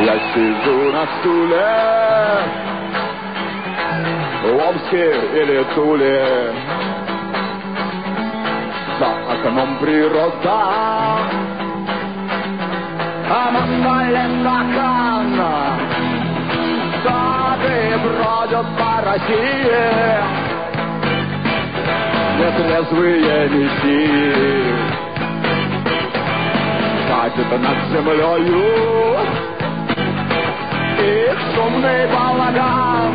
Я сижу на стуле в Омске или Туле. За окном природа, а на столе стакан. Сады бродят по России, нетрезвые мессии. Катит над землею их шумный балаган.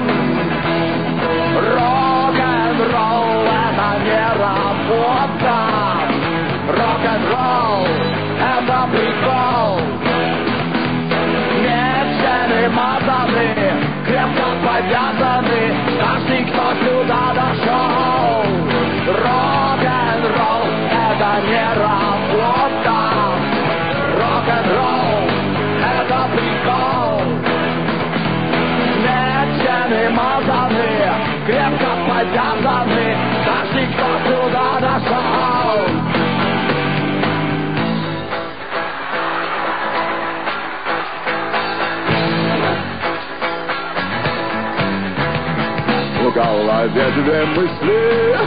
Рок-н-ролл — это не работа, рок-н-ролл — это прикол. Мечены мазаны, крепко повязаны, каждый, кто сюда дошел. Рок-н-ролл — это не работа, рок-н-ролл — это прикол. Мечены мазаны, крепко повязаны, каждый, кто сюда дошел. В голове две мысли,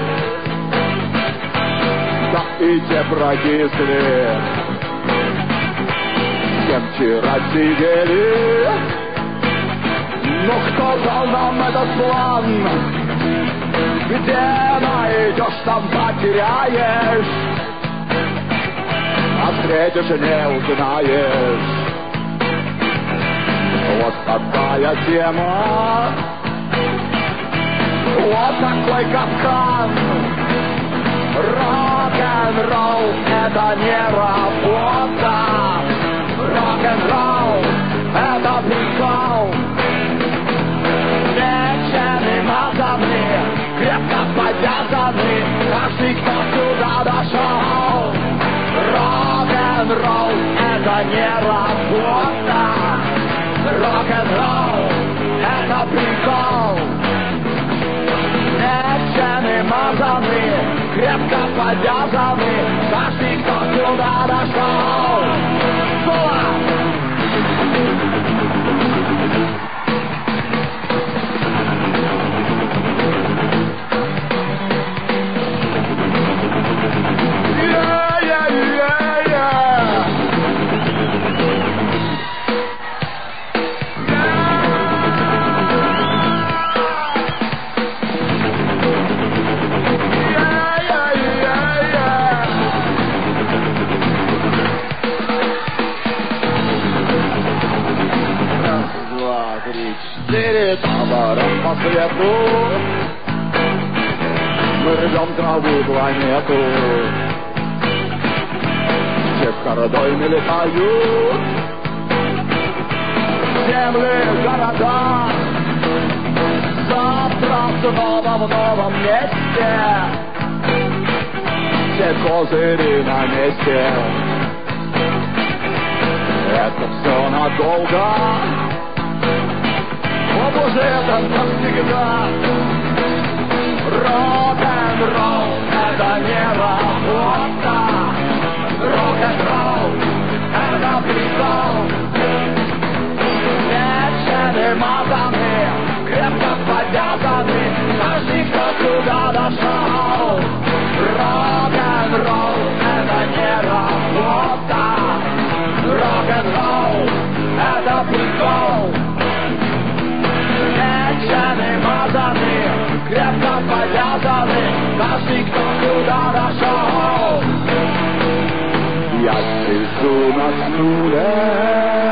да и те прокисли. С кем вчера сидели, но кто дал нам этот план? Где найдешь, там потеряешь, а встретишь и не узнаешь. Вот такая тема, вот такой капкан. Рок-н-ролл — это не работа, рок-н-ролл — это прикол. Мечены мазаны, крепко повязаны, каждый, кто сюда дошел. Рок-н-ролл — это не работа, рок-н-ролл — это прикол. Мечены мазаны, крепко повязаны, каждый, кто сюда дошел. Табором по свету мы рвем траву планету. Все кордоны летают, земли, города. Завтра снова в новом месте, все козыри на месте. Это все надолго, о боже, это навсегда. Рок-н-ролл — это не работа, рок-н-ролл — это прикол. Мечены мазаны, крепко повязаны, каждый, кто сюда дошел. Рок-н-ролл — это не работа, рок-н-ролл — это прикол. Мечены мазаны, крепко повязаны, каждый, кто сюда дошел. Я сижу на стуле